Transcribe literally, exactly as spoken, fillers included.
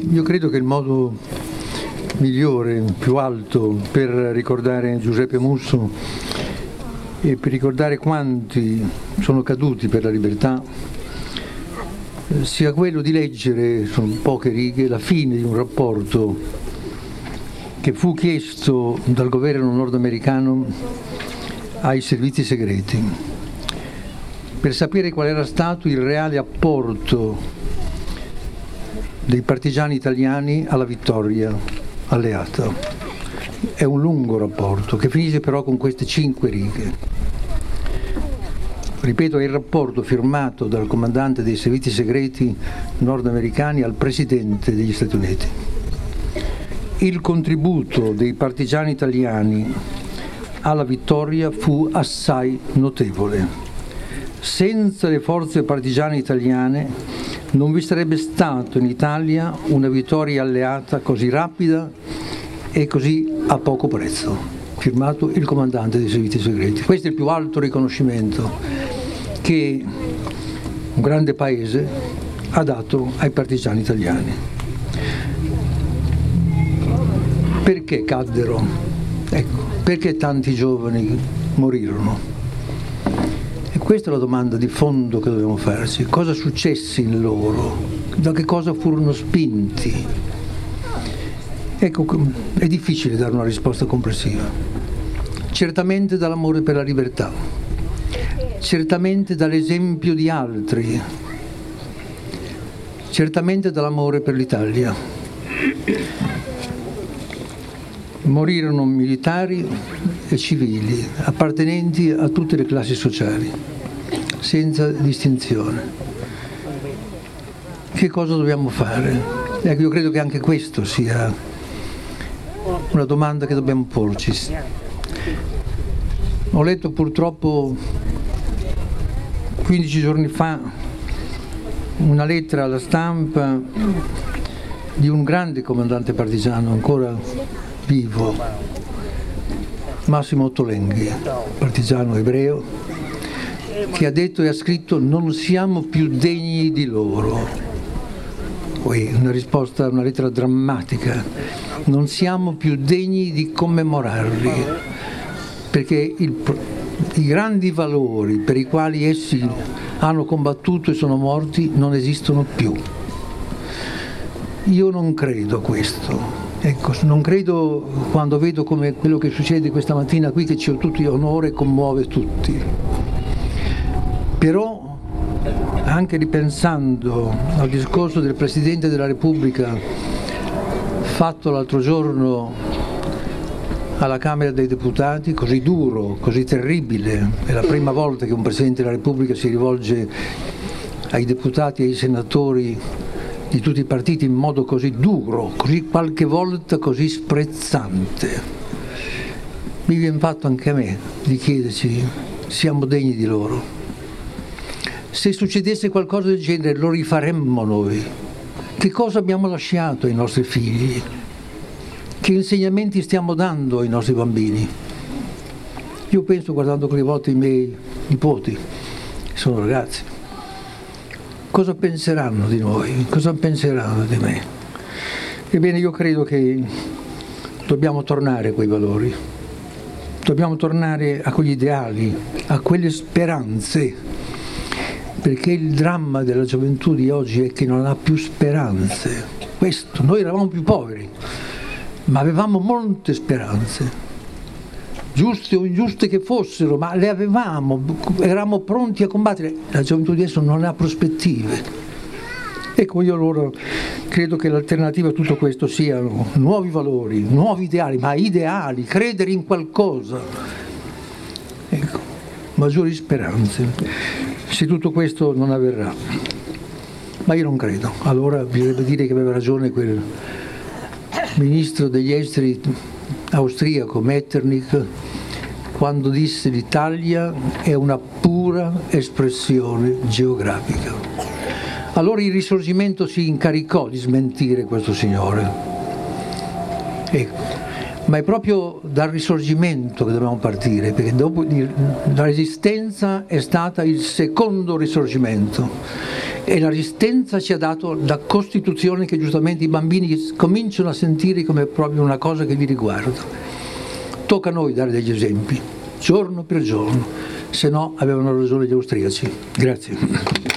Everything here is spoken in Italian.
Io credo che il modo migliore, più alto per ricordare Giuseppe Musso e per ricordare quanti sono caduti per la libertà sia quello di leggere, sono poche righe, la fine di un rapporto che fu chiesto dal governo nordamericano ai servizi segreti per sapere qual era stato il reale apporto dei partigiani italiani alla vittoria alleata. È un lungo rapporto che finisce però con queste cinque righe. Ripeto, è il rapporto firmato dal comandante dei servizi segreti nordamericani al presidente degli Stati Uniti. Il contributo dei partigiani italiani alla vittoria fu assai notevole. Senza le forze partigiane italiane non vi sarebbe stato in Italia una vittoria alleata così rapida e così a poco prezzo. Firmato il comandante dei servizi segreti. Questo è il più alto riconoscimento che un grande paese ha dato ai partigiani italiani. Perché caddero? Ecco, perché tanti giovani morirono? E questa è la domanda di fondo che dobbiamo farci. Cosa successe in loro? Da che cosa furono spinti? Ecco, è difficile dare una risposta complessiva. Certamente dall'amore per la libertà, certamente dall'esempio di altri, certamente dall'amore per l'Italia. Morirono militari e civili, appartenenti a tutte le classi sociali, senza distinzione. Che cosa dobbiamo fare? Ecco, io credo che anche questo sia una domanda che dobbiamo porci. Ho letto purtroppo quindici giorni fa una lettera alla stampa di un grande comandante partigiano ancora vivo, Massimo Ottolenghi, partigiano ebreo, che ha detto e ha scritto: non siamo più degni di loro. Poi una risposta, una lettera drammatica: non siamo più degni di commemorarli, perché il, i grandi valori per i quali essi hanno combattuto e sono morti non esistono più. Io non credo questo. Ecco, non credo quando vedo come quello che succede questa mattina qui, che ci ho tutti onore e commuove tutti. Però, anche ripensando al discorso del Presidente della Repubblica fatto l'altro giorno alla Camera dei Deputati, così duro, così terribile, è la prima volta che un Presidente della Repubblica si rivolge ai deputati e ai senatori di tutti i partiti in modo così duro, così qualche volta così sprezzante. Mi viene fatto anche a me di chiederci: siamo degni di loro? Se succedesse qualcosa del genere lo rifaremmo noi? Che cosa abbiamo lasciato ai nostri figli? Che insegnamenti stiamo dando ai nostri bambini? Io penso, guardando quelle volte i miei nipoti, sono ragazzi, cosa penseranno di noi? Cosa penseranno di me? Ebbene, io credo che dobbiamo tornare a quei valori, dobbiamo tornare a quegli ideali, a quelle speranze, perché il dramma della gioventù di oggi è che non ha più speranze. Questo, noi eravamo più poveri, ma avevamo molte speranze, giuste o ingiuste che fossero, ma le avevamo, eravamo pronti a combattere. La gioventù di adesso non ha prospettive. Ecco, io allora credo che l'alternativa a tutto questo siano nuovi valori, nuovi ideali, ma ideali, credere in qualcosa. Ecco, maggiori speranze. Se tutto questo non avverrà, ma io non credo, allora bisognerebbe dire che aveva ragione quel ministro degli esteri austriaco Metternich quando disse: l'Italia è una pura espressione geografica. Allora il Risorgimento si incaricò di smentire questo signore. Ecco. Ma è proprio dal Risorgimento che dobbiamo partire, perché dopo la Resistenza è stata il secondo Risorgimento, e la resistenza ci ha dato la Costituzione, che giustamente i bambini cominciano a sentire come proprio una cosa che li riguarda. Tocca a noi dare degli esempi, giorno per giorno, se no avevano ragione gli austriaci. Grazie.